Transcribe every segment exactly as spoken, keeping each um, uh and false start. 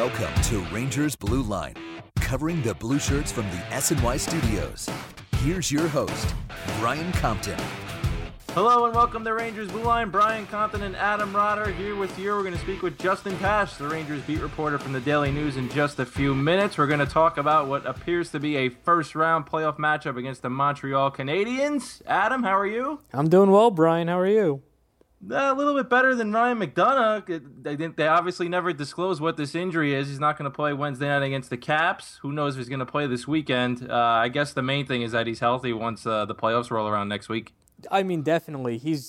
Welcome to Rangers Blue Line, covering the blue shirts from the S N Y studios. Here's your host, Brian Compton. Hello and welcome to Rangers Blue Line. Brian Compton and Adam Rotter here with you. We're going to speak with Justin Pash, the Rangers beat reporter from the Daily News, in just a few minutes. We're going to talk about what appears to be a first-round playoff matchup against the Montreal Canadiens. Adam, how are you? I'm doing well, Brian. How are you? A little bit better than Ryan McDonagh. They, they obviously never disclosed what this injury is. He's not going to play Wednesday night against the Caps. Who knows if he's going to play this weekend? Uh, I guess the main thing is that he's healthy once uh, the playoffs roll around next week. I mean, definitely. He's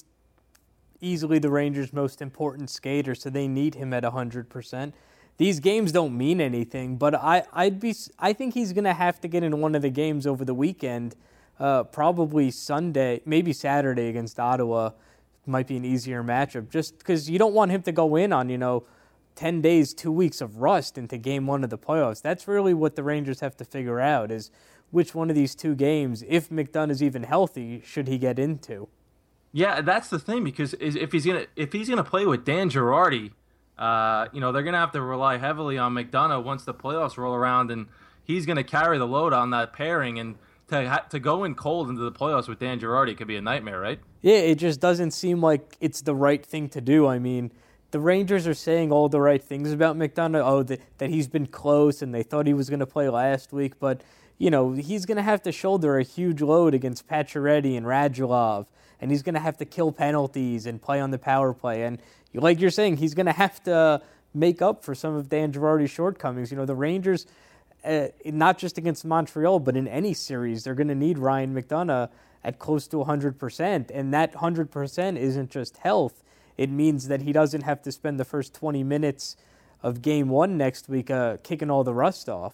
easily the Rangers' most important skater, so they need him at one hundred percent. These games don't mean anything, but I, I'd be, I think he's going to have to get in one of the games over the weekend, uh, probably Sunday, maybe Saturday against Ottawa. Might be an easier matchup, just because you don't want him to go in on, you know, ten days, two weeks of rust into game one of the playoffs. That's really what the Rangers have to figure out, is which one of these two games, if McDonagh is even healthy, should he get into? Yeah, that's the thing, because if he's gonna if he's gonna play with Dan Girardi, uh, you know, they're gonna have to rely heavily on McDonagh once the playoffs roll around, and he's gonna carry the load on that pairing. And to ha- to go in cold into the playoffs with Dan Girardi could be a nightmare, right? Yeah, it just doesn't seem like it's the right thing to do. I mean, the Rangers are saying all the right things about McDonagh. Oh, that that he's been close, and they thought he was going to play last week, but you know, he's going to have to shoulder a huge load against Pacioretty and Radulov, and he's going to have to kill penalties and play on the power play. And like you're saying, he's going to have to make up for some of Dan Girardi's shortcomings. You know, the Rangers, uh, not just against Montreal, but in any series, they're going to need Ryan McDonagh at close to one hundred percent. And that one hundred percent isn't just health. It means that he doesn't have to spend the first twenty minutes of game one next week uh, kicking all the rust off.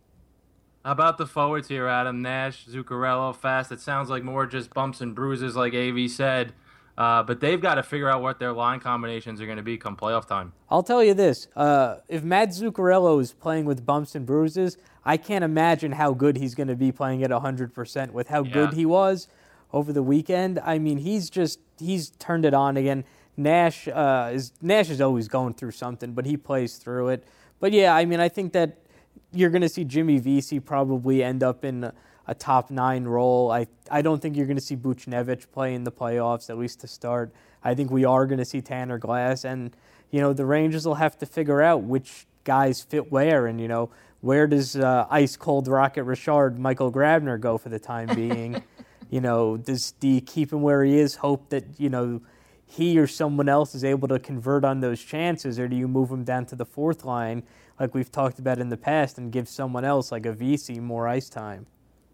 How about the forwards here, Adam? Nash, Zuccarello, Fast. It sounds like more just bumps and bruises, like A V said. Uh, but they've got to figure out what their line combinations are going to be come playoff time. I'll tell you this. Uh, if Matt Zuccarello is playing with bumps and bruises, I can't imagine how good he's going to be playing at one hundred percent with how yeah. good he was over the weekend. I mean, he's just, he's turned it on again. Nash, uh, is Nash is always going through something, but he plays through it. But yeah, I mean, I think that you're going to see Jimmy Vesey probably end up in a, a top nine role. I, I don't think you're going to see Buchnevich play in the playoffs, at least to start. I think we are going to see Tanner Glass. And, you know, the Rangers will have to figure out which guys fit where. And, you know, where does uh, ice-cold Rocket Richard Michael Grabner go for the time being? you know, does do you keep him where he is, hope that, you know, he or someone else is able to convert on those chances, or do you move him down to the fourth line like we've talked about in the past and give someone else like a Vesey more ice time?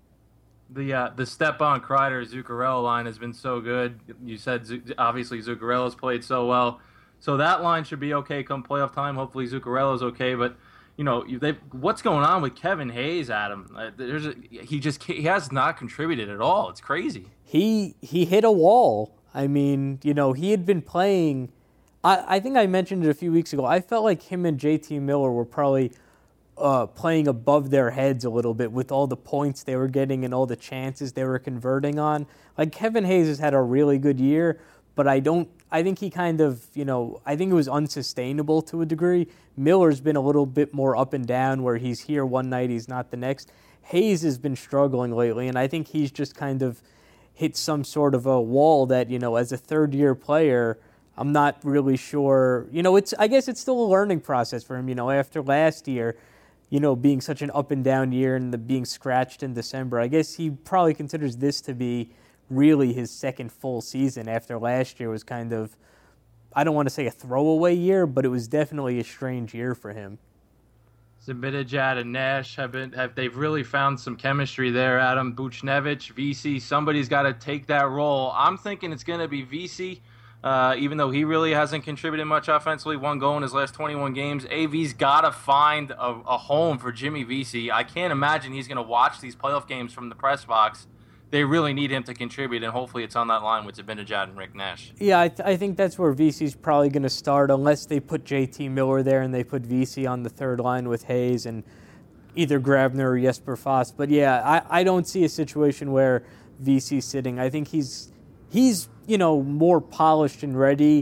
The uh, the Stepan Kreider Zuccarello line has been so good. You said Z- obviously Zuccarello's played so well, so that line should be okay come playoff time. Hopefully Zuccarello's okay, but you know they what's going on with Kevin Hayes, Adam? Uh, there's a, he just he has not contributed at all. It's crazy. He he hit a wall. I mean, you know, he had been playing. I, I think I mentioned it a few weeks ago. I felt like him and J T Miller were probably uh, playing above their heads a little bit with all the points they were getting and all the chances they were converting on. Like, Kevin Hayes has had a really good year, but I don't. I think he kind of, you know, I think it was unsustainable to a degree. Miller's been a little bit more up and down, where he's here one night, he's not the next. Hayes has been struggling lately, and I think he's just kind of hit some sort of a wall that, you know, as a third-year player, I'm not really sure. You know, it's I guess it's still a learning process for him, you know, after last year, you know, being such an up-and-down year and the being scratched in December. I guess he probably considers this to be really his second full season after last year was kind of, I don't want to say a throwaway year, but it was definitely a strange year for him. Zibanejad and Nash have been have they've really found some chemistry there. Adam, Buchnevich, Vesey, somebody's got to take that role. I'm thinking it's going to be Vesey, uh, even though he really hasn't contributed much offensively. One goal in his last twenty-one games. A V's got to find a, a home for Jimmy Vesey. I can't imagine he's going to watch these playoff games from the press box. They really need him to contribute, and hopefully it's on that line with Zibanejad and Rick Nash. Yeah, I, th- I think that's where Vesey's probably going to start, unless they put J T Miller there and they put Vesey on the third line with Hayes and either Grabner or Jesper Fast. But yeah, I, I don't see a situation where Vesey's sitting. I think he's he's you know more polished and ready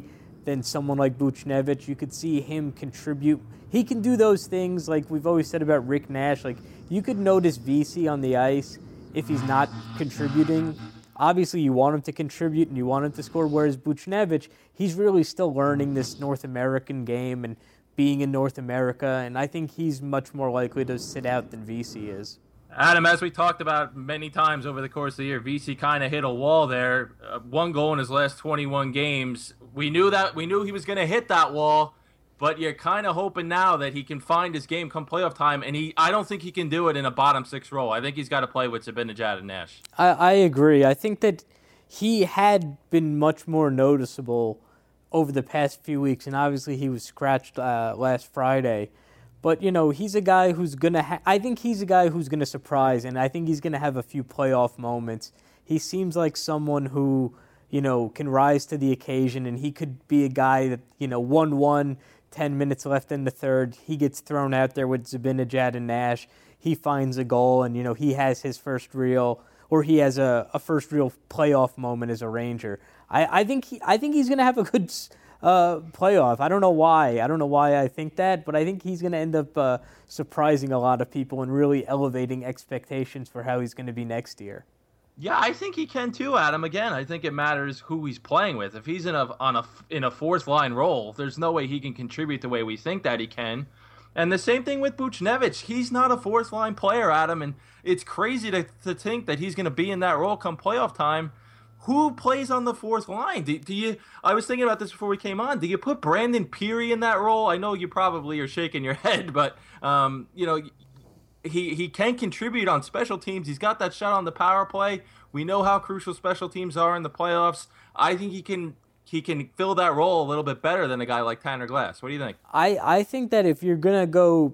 than someone like Buchnevich. You could see him contribute. He can do those things like we've always said about Rick Nash. Like, you could notice V C on the ice if he's not contributing. Obviously, you want him to contribute and you want him to score, whereas Buchnevich, he's really still learning this North American game and being in North America, and I think he's much more likely to sit out than V C is. Adam, as we talked about many times over the course of the year, V C kind of hit a wall there. Uh, one goal in his last twenty-one games. We knew that we knew he was going to hit that wall, but you're kind of hoping now that he can find his game come playoff time, and he I don't think he can do it in a bottom six role. I think he's got to play with Zibanejad and Nash. I, I agree. I think that he had been much more noticeable over the past few weeks, and obviously he was scratched uh, last Friday. But, you know, he's a guy who's going to ha- – I think he's a guy who's going to surprise, and I think he's going to have a few playoff moments. He seems like someone who, you know, can rise to the occasion, and he could be a guy that, you know, one one, ten minutes left in the third. He gets thrown out there with Zibanejad and Nash. He finds a goal, and, you know, he has his first real – or he has a, a first real playoff moment as a Ranger. I, I think he, I think he's going to have a good – Uh, playoff. I don't know why. I don't know why I think that, but I think he's going to end up uh, surprising a lot of people and really elevating expectations for how he's going to be next year. Yeah, I think he can too, Adam. Again, I think it matters who he's playing with. If he's in a on a in a fourth line role, there's no way he can contribute the way we think that he can. And the same thing with Buchnevich. He's not a fourth line player, Adam, and it's crazy to to think that he's going to be in that role come playoff time. Who plays on the fourth line? Do, do you? I was thinking about this before we came on. Do you put Brandon Peary in that role? I know you probably are shaking your head, but um, you know, he he can contribute on special teams. He's got that shot on the power play. We know how crucial special teams are in the playoffs. I think he can he can fill that role a little bit better than a guy like Tanner Glass. What do you think? I, I think that if you're gonna go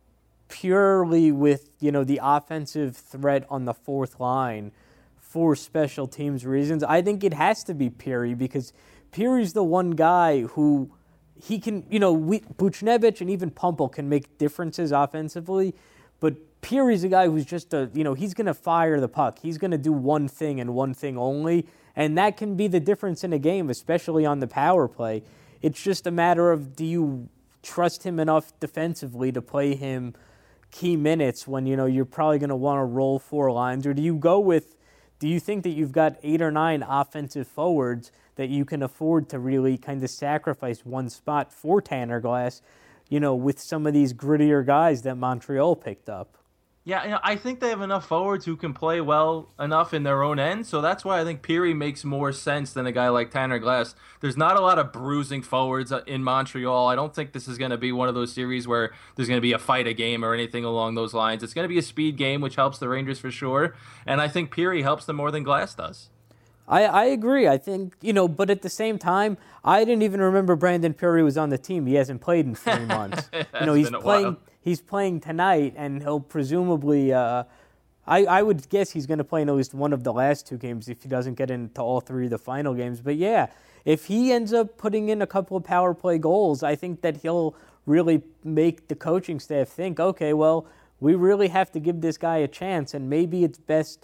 purely with, you know, the offensive threat on the fourth line for special teams reasons, I think it has to be Peary, because Peary's the one guy who he can, you know, we, Buchnevich and even Pumple can make differences offensively, but Peary's a guy who's just a, you know, he's going to fire the puck. He's going to do one thing and one thing only, and that can be the difference in a game, especially on the power play. It's just a matter of, do you trust him enough defensively to play him key minutes when, you know, you're probably going to want to roll four lines, or do you go with, do you think that you've got eight or nine offensive forwards that you can afford to really kind of sacrifice one spot for Tanner Glass, you know, with some of these grittier guys that Montreal picked up? Yeah, you know, I think they have enough forwards who can play well enough in their own end, so that's why I think Peary makes more sense than a guy like Tanner Glass. There's not a lot of bruising forwards in Montreal. I don't think this is going to be one of those series where there's going to be a fight a game or anything along those lines. It's going to be a speed game, which helps the Rangers for sure, and I think Peary helps them more than Glass does. I, I agree. I think, you know, but at the same time, I didn't even remember Brandon Peary was on the team. He hasn't played in three months. you know, he's playing. While. He's playing tonight, and he'll presumably. Uh, I I would guess he's going to play in at least one of the last two games if he doesn't get into all three of the final games. But yeah, if he ends up putting in a couple of power play goals, I think that he'll really make the coaching staff think, okay, well, we really have to give this guy a chance, and maybe it's best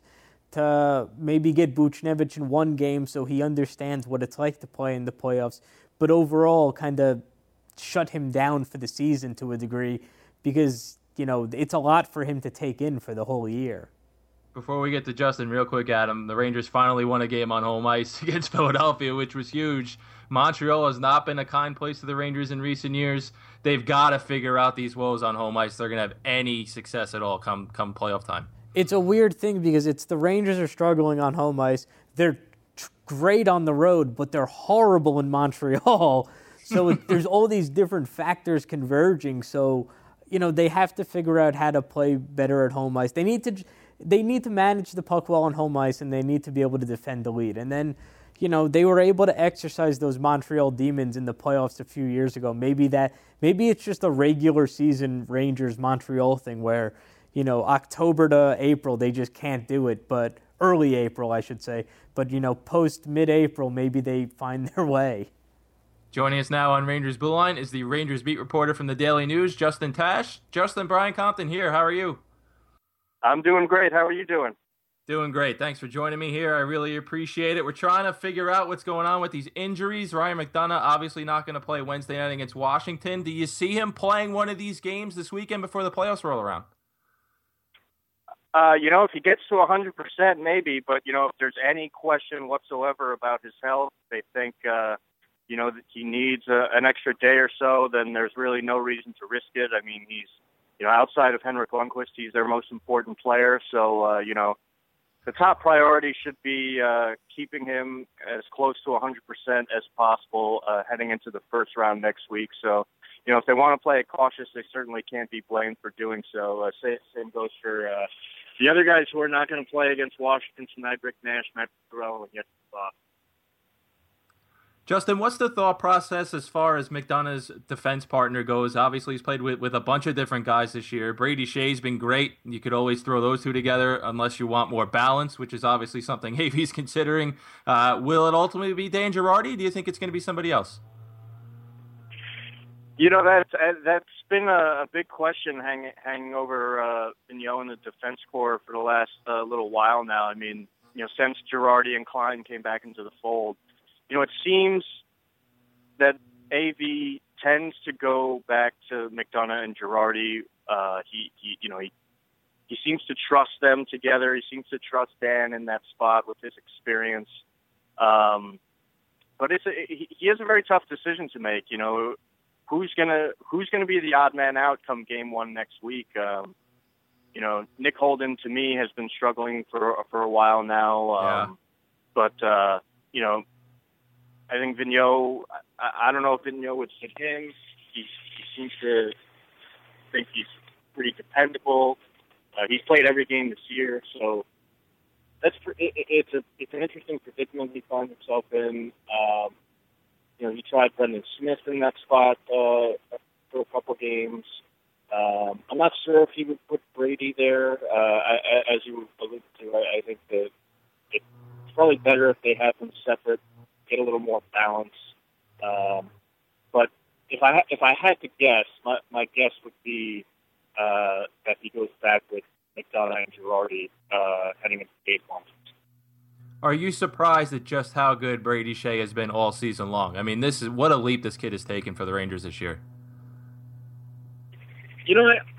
to maybe get Buchnevich in one game so he understands what it's like to play in the playoffs, but overall kind of shut him down for the season to a degree, because, you know, it's a lot for him to take in for the whole year. Before we get to Justin, real quick, Adam, the Rangers finally won a game on home ice against Philadelphia, which was huge. Montreal has not been a kind place to the Rangers in recent years. They've got to figure out these woes on home ice. They're going to have any success at all come come playoff time. It's a weird thing because it's the Rangers are struggling on home ice. They're tr- great on the road, but they're horrible in Montreal. So it, there's all these different factors converging. So, you know, they have to figure out how to play better at home ice. They need to they need to manage the puck well on home ice, and they need to be able to defend the lead. And then, you know, they were able to exercise those Montreal Demons in the playoffs a few years ago. Maybe that maybe it's just a regular season Rangers Montreal thing where, you know, October to April they just can't do it, but early April I should say. But, you know, post mid-April maybe they find their way. Joining us now on Rangers Blue Line is the Rangers beat reporter from the Daily News, Justin Tash. Justin, Brian Compton here. How are you? I'm doing great. How are you doing? Doing great. Thanks for joining me here. I really appreciate it. We're trying to figure out what's going on with these injuries. Ryan McDonough obviously not going to play Wednesday night against Washington. Do you see him playing one of these games this weekend before the playoffs roll around? Uh, you know, if he gets to one hundred percent, maybe. But, you know, if there's any question whatsoever about his health, they think, uh, you know, that he needs a, an extra day or so, then there's really no reason to risk it. I mean, he's, you know, outside of Henrik Lundqvist, he's their most important player. So, uh, you know, the top priority should be uh, keeping him as close to one hundred percent as possible uh, heading into the first round next week. So, you know, if they want to play it cautious, they certainly can't be blamed for doing so. Uh, same goes for uh, the other guys who are not going to play against Washington tonight, Rick Nash, Matt Burrell, and yet uh, Justin, what's the thought process as far as McDonough's defense partner goes? Obviously, he's played with, with a bunch of different guys this year. Brady Shea's been great. You could always throw those two together unless you want more balance, which is obviously something Havey's considering. Uh, will it ultimately be Dan Girardi? Do you think it's going to be somebody else? You know, that's, that's been a, a big question hanging, hanging over uh, Vigneault in the defense corps for the last uh, little while now. I mean, you know, since Girardi and Klein came back into the fold, you know, it seems that A V tends to go back to McDonough and Girardi. Uh, he, he, you know, he he seems to trust them together. He seems to trust Dan in that spot with his experience. Um, but it's a, he, he has a very tough decision to make. You know, who's gonna who's gonna be the odd man out come game one next week? Um, you know, Nick Holden to me has been struggling for for a while now. Um, yeah. But uh, you know. I think Vigneault, I, I don't know if Vigneault would fit him. He, he seems to think he's pretty dependable. Uh, he's played every game this year, so that's it, it's a it's an interesting predicament he finds himself in. Um, you know, he tried Brendan Smith in that spot uh, for a couple games. Um, I'm not sure if he would put Brady there. Uh, as you alluded to, I, I think that it's probably better if they have them separate. Get a little more balance. Um, but if I if I had to guess, my, my guess would be uh, that he goes back with McDonough and Girardi uh, heading into game one. Are you surprised at just how good Brady Shea has been all season long? I mean, this is what a leap this kid has taken for the Rangers this year. You know, I,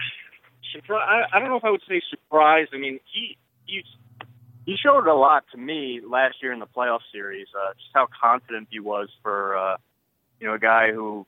I, I don't know if I would say surprised. I mean, he he's He showed a lot to me last year in the playoff series, uh, just how confident he was for, uh, you know, a guy who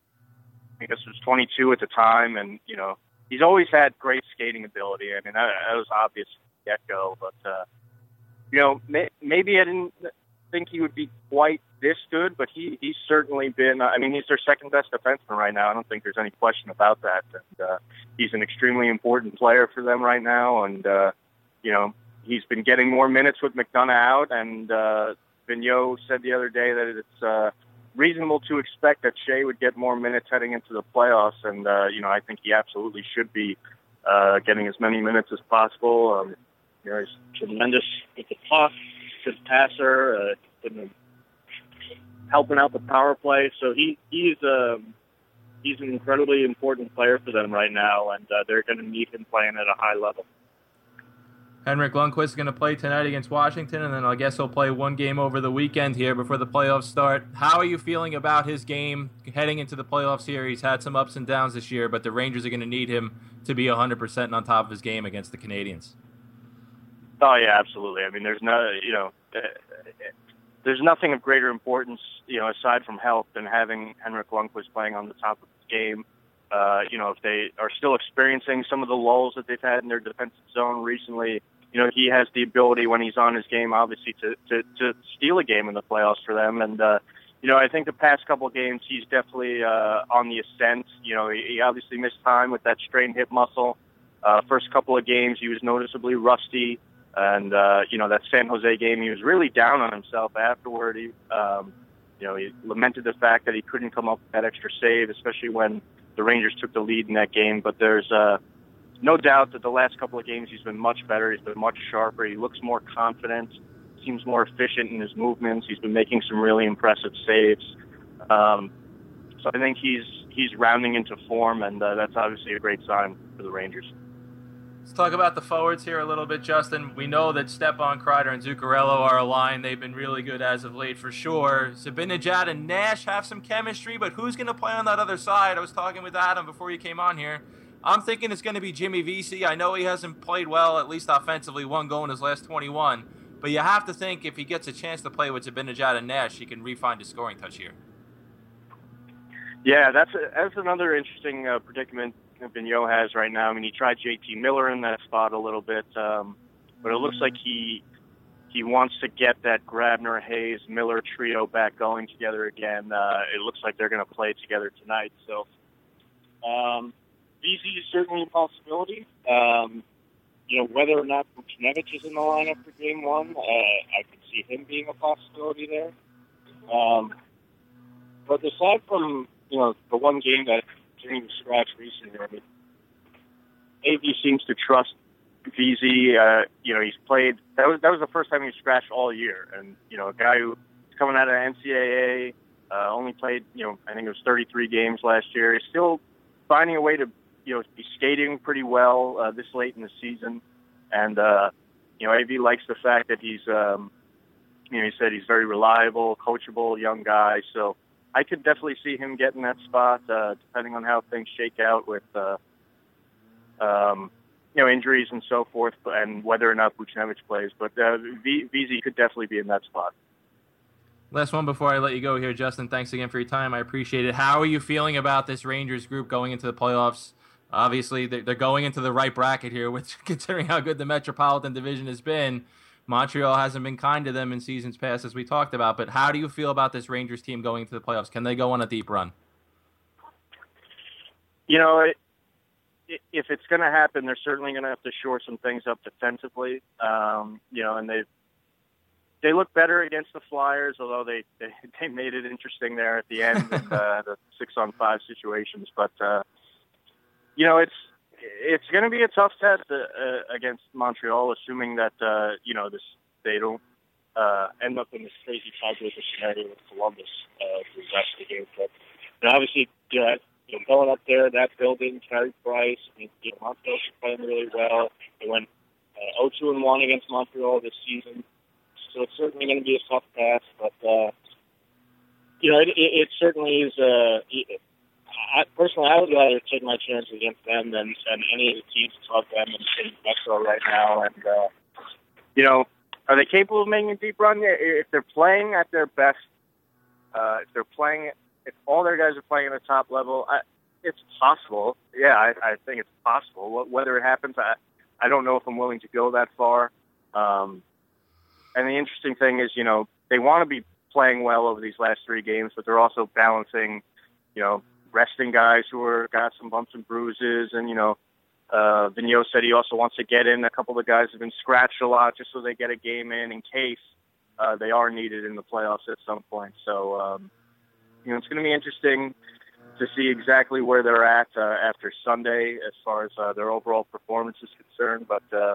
I guess was twenty-two at the time. And, you know, he's always had great skating ability. I mean, that, that was obvious from the get-go. But, uh, you know, may, maybe I didn't think he would be quite this good, but he, he's certainly been, uh, I mean, he's their second-best defenseman right now. I don't think there's any question about that. And uh, he's an extremely important player for them right now. And, uh, you know, he's been getting more minutes with McDonough out, and uh, Vigneault said the other day that it's uh, reasonable to expect that Shea would get more minutes heading into the playoffs, and, uh, you know, I think he absolutely should be uh, getting as many minutes as possible. Um, you know, he's tremendous with the puck, good passer, uh, been helping out the power play, so he he's, um, he's an incredibly important player for them right now, and uh, they're going to need him playing at a high level. Henrik Lundqvist is going to play tonight against Washington, and then I guess he'll play one game over the weekend here before the playoffs start. How are you feeling about his game heading into the playoffs here? He's had some ups and downs this year, but the Rangers are going to need him to be one hundred percent on top of his game against the Canadiens. Oh, yeah, absolutely. I mean, there's no, you know, uh, there's nothing of greater importance, you know, aside from health than having Henrik Lundqvist playing on the top of his game. Uh, you know, if they are still experiencing some of the lulls that they've had in their defensive zone recently, you know, he has the ability when he's on his game, obviously, to, to, to steal a game in the playoffs for them. And, uh, you know, I think the past couple of games, he's definitely uh, on the ascent. You know, he, he obviously missed time with that strained hip muscle. Uh, first couple of games, he was noticeably rusty. And, uh, you know, that San Jose game, he was really down on himself afterward. He, um, you know, he lamented the fact that he couldn't come up with that extra save, especially when the Rangers took the lead in that game. But there's uh, no doubt that the last couple of games he's been much better. He's been much sharper. He looks more confident, seems more efficient in his movements. He's been making some really impressive saves. Um, so I think he's he's rounding into form, and uh, that's obviously a great sign for the Rangers. Let's talk about the forwards here a little bit, Justin. We know that Stepan Kreider and Zuccarello are aligned. They've been really good as of late for sure. Zibanejad and Nash have some chemistry, but who's going to play on that other side? I was talking with Adam before you came on here. I'm thinking it's going to be Jimmy Vesey. I know he hasn't played well, at least offensively, one goal in his last twenty-one. But you have to think if he gets a chance to play with Zibanejad and Nash, he can re-find his scoring touch here. Yeah, that's a, that's another interesting uh, predicament Vigneault has right now. I mean, he tried J T Miller in that spot a little bit, um, but it looks like he he wants to get that Grabner, Hayes, Miller trio back going together again. Uh, it looks like they're going to play together tonight. So, um, Vesey is certainly a possibility. Um, you know, whether or not Buchnevich is in the lineup for Game One, uh, I could see him being a possibility there. Um, but aside from you know the one game that Jimmy was scratched recently, I mean, A V seems to trust Vesey. Uh, you know, he's played. That was that was the first time he was scratched all year, and you know, a guy who's coming out of N C double A, uh, only played. You know, I think it was thirty-three games last year. He's still finding a way to you know be skating pretty well uh, this late in the season, and uh, you know, A V likes the fact that he's. Um, you know, he said he's very reliable, coachable, young guy. So I could definitely see him getting that spot, uh, depending on how things shake out with, uh, um, you know, injuries and so forth, and whether or not Buchnevich plays. But uh, v- Vesey could definitely be in that spot. Last one before I let you go here, Justin. Thanks again for your time. I appreciate it. How are you feeling about this Rangers group going into the playoffs? Obviously, they're going into the right bracket here, which, considering how good the Metropolitan Division has been. Montreal hasn't been kind to them in seasons past, as we talked about. But how do you feel about this Rangers team going into the playoffs? Can they go on a deep run? You know, it, it, if it's going to happen, they're certainly going to have to shore some things up defensively. Um, you know, and they they look better against the Flyers, although they, they, they made it interesting there at the end with uh, the six-on-five situations. But, uh, you know, it's It's going to be a tough test uh, uh, against Montreal, assuming that uh, you know this they don't uh, end up in this crazy tiebreaker scenario with Columbus uh, for the rest of the game. But you know, obviously, you know, you know, going up there, that building, Carey Price, I mean, you know, Montreal's playing really well. They went uh, oh two and one against Montreal this season, so it's certainly going to be a tough task. But uh, you know, it, it, it certainly is. Uh, it, I, personally, I would rather take my chances against them than, than any of the teams above them in, in Metro right now. And, uh, you know, are they capable of making a deep run? If they're playing at their best, uh, if they're playing, if all their guys are playing at the top level, I, it's possible. Yeah, I, I think it's possible. Whether it happens, I, I don't know if I'm willing to go that far. Um, and the interesting thing is, you know, they want to be playing well over these last three games, but they're also balancing, you know, resting guys who are got some bumps and bruises, and you know, uh, Vigneault said he also wants to get in a couple of guys who've been scratched a lot, just so they get a game in in case uh, they are needed in the playoffs at some point. So, um, you know, it's going to be interesting to see exactly where they're at uh, after Sunday as far as uh, their overall performance is concerned. But uh,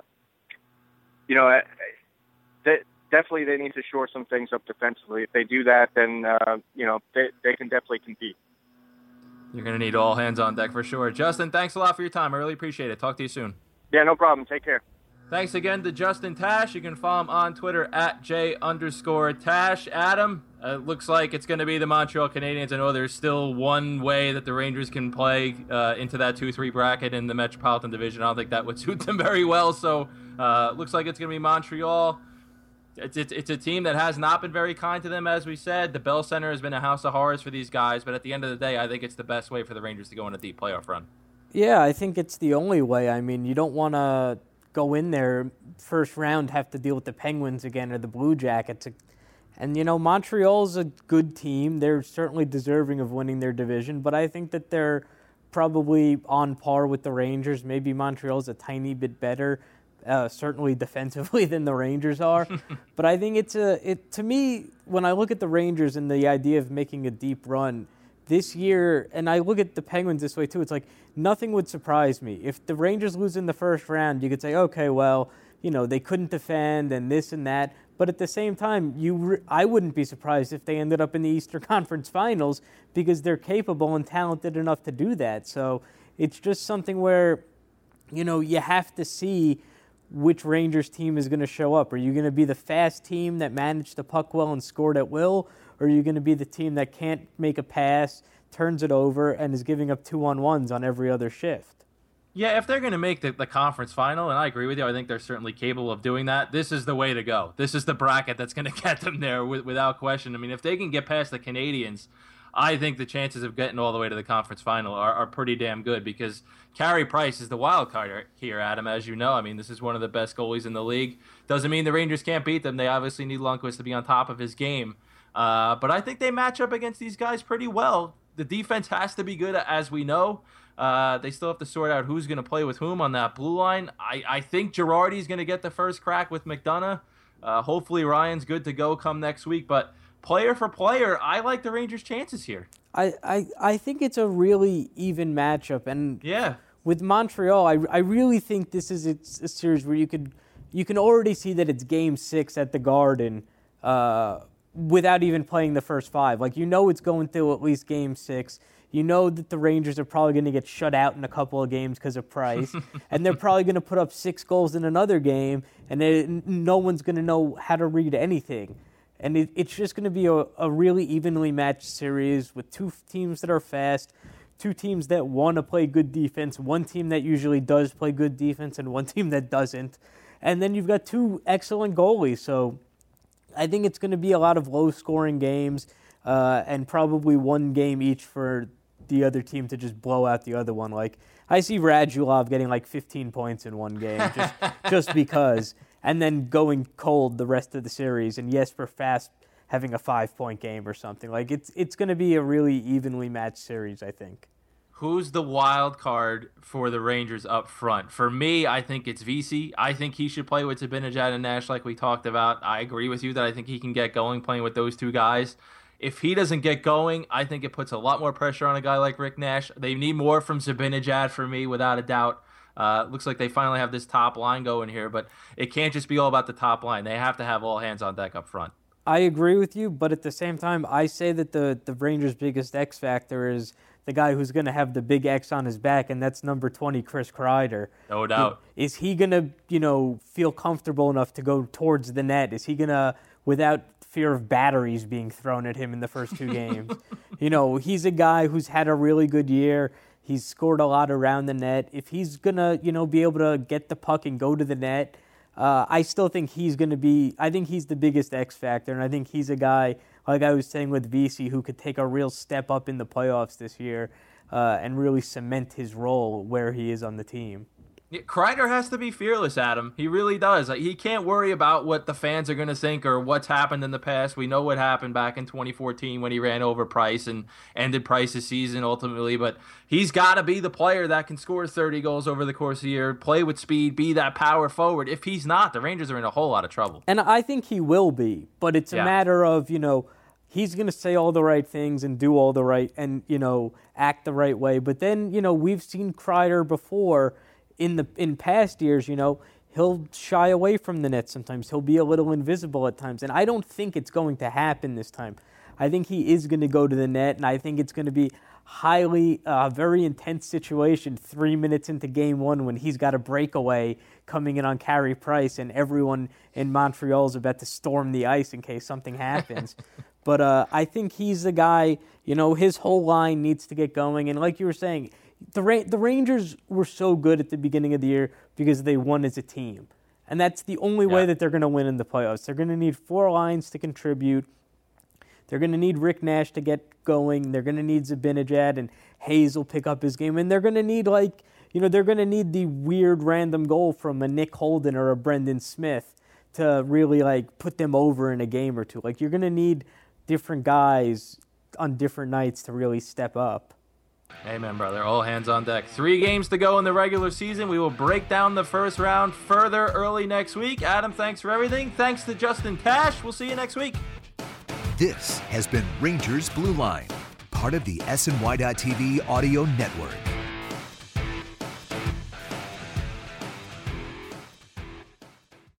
you know, they, definitely they need to shore some things up defensively. If they do that, then uh, you know they they can definitely compete. You're going to need all hands on deck for sure. Justin, thanks a lot for your time. I really appreciate it. Talk to you soon. Yeah, no problem. Take care. Thanks again to Justin Tash. You can follow him on Twitter at J underscore Tash. Adam, uh, it looks like it's going to be the Montreal Canadiens. I know there's still one way that the Rangers can play uh, into that two three bracket in the Metropolitan Division. I don't think that would suit them very well. So uh, looks like it's going to be Montreal. It's, it's it's a team that has not been very kind to them, as we said. The Bell Center has been a house of horrors for these guys, but at the end of the day, I think it's the best way for the Rangers to go on a deep playoff run. Yeah, I think it's the only way. I mean, you don't want to go in there first round, have to deal with the Penguins again or the Blue Jackets. And, you know, Montreal's a good team. They're certainly deserving of winning their division, but I think that they're probably on par with the Rangers. Maybe Montreal's a tiny bit better. Uh, certainly defensively than the Rangers are. But I think it's a, it to me, when I look at the Rangers and the idea of making a deep run this year, and I look at the Penguins this way too, it's like nothing would surprise me. If the Rangers lose in the first round, you could say, okay, well, you know, they couldn't defend and this and that. But at the same time, you re- I wouldn't be surprised if they ended up in the Eastern Conference Finals because they're capable and talented enough to do that. So it's just something where you know, you have to see which Rangers team is going to show up. Are you going to be the fast team that managed the puck well and scored at will, or are you going to be the team that can't make a pass, turns it over, and is giving up two-on-ones on every other shift? Yeah, if they're going to make the, the conference final, and I agree with you, I think they're certainly capable of doing that, this is the way to go. This is the bracket that's going to get them there with, without question. I mean, if they can get past the Canadiens, I think the chances of getting all the way to the conference final are, are pretty damn good, because Carey Price is the wild card here, Adam, as you know. I mean, this is one of the best goalies in the league. Doesn't mean the Rangers can't beat them. They obviously need Lundqvist to be on top of his game. Uh, but I think they match up against these guys pretty well. The defense has to be good, as we know. Uh, they still have to sort out who's going to play with whom on that blue line. I, I think Girardi's going to get the first crack with McDonough. Uh, hopefully Ryan's good to go come next week. But player for player, I like the Rangers' chances here. I, I, I think it's a really even matchup. And yeah, with Montreal, I, I really think this is a, a series where you could you can already see that it's game six at the Garden uh, without even playing the first five. Like, you know it's going through at least game six. You know that the Rangers are probably going to get shut out in a couple of games because of Price, and they're probably going to put up six goals in another game, and they, no one's going to know how to read anything. And it, it's just going to be a, a really evenly matched series with two teams that are fast, two teams that want to play good defense, one team that usually does play good defense, and one team that doesn't. And then you've got two excellent goalies, so I think it's going to be a lot of low-scoring games uh, and probably one game each for the other team to just blow out the other one. Like, I see Radulov getting like fifteen points in one game just just because, and then going cold the rest of the series, and Jesper Fast having a five-point game or something. Like, it's it's going to be a really evenly matched series, I think. Who's the wild card for the Rangers up front? For me, I think it's Vesey. I think he should play with Zibanejad and Nash like we talked about. I agree with you that I think he can get going playing with those two guys. If he doesn't get going, I think it puts a lot more pressure on a guy like Rick Nash. They need more from Zibanejad for me, without a doubt. Uh, looks like they finally have this top line going here, but it can't just be all about the top line. They have to have all hands on deck up front. I agree with you, but at the same time, I say that the, the Rangers' biggest X factor is the guy who's going to have the big X on his back, and that's number twenty, Chris Kreider. No doubt. Is he going to, you know, feel comfortable enough to go towards the net? Is he going to, without fear of batteries being thrown at him in the first two games? You know, he's a guy who's had a really good year. He's scored a lot around the net. If he's going to, you know, be able to get the puck and go to the net, uh, I still think he's going to be, I think he's the biggest X factor, and I think he's a guy, like I was saying with Vesey, who could take a real step up in the playoffs this year uh, and really cement his role where he is on the team. Yeah, Kreider has to be fearless, Adam. He really does. He can't worry about what the fans are going to think or what's happened in the past. We know what happened back in twenty fourteen when he ran over Price and ended Price's season ultimately. But he's got to be the player that can score thirty goals over the course of the year, play with speed, be that power forward. If he's not, the Rangers are in a whole lot of trouble. And I think he will be, but it's a yeah. matter of, you know, he's going to say all the right things and do all the right and, you know, act the right way. But then, you know, we've seen Kreider before. In the in past years, you know, he'll shy away from the net sometimes. He'll be a little invisible at times. And I don't think it's going to happen this time. I think he is going to go to the net, and I think it's going to be highly, uh, very intense situation three minutes into game one when he's got a breakaway coming in on Carey Price, and everyone in Montreal is about to storm the ice in case something happens. But uh, I think he's the guy, you know, his whole line needs to get going. And like you were saying, The Ra- the Rangers were so good at the beginning of the year because they won as a team. And that's the only yeah. way that they're going to win in the playoffs. They're going to need four lines to contribute. They're going to need Rick Nash to get going. They're going to need Zibanejad, and Hayes will pick up his game. And they're going to need, like, you know, they're going to need the weird random goal from a Nick Holden or a Brendan Smith to really, like, put them over in a game or two. Like, you're going to need different guys on different nights to really step up. Amen, brother. All hands on deck. Three games to go in the regular season. We will break down the first round further early next week. Adam, thanks for everything. Thanks to Justin Cash. We'll see you next week. This has been Rangers Blue Line, part of the S N Y dot T V audio network.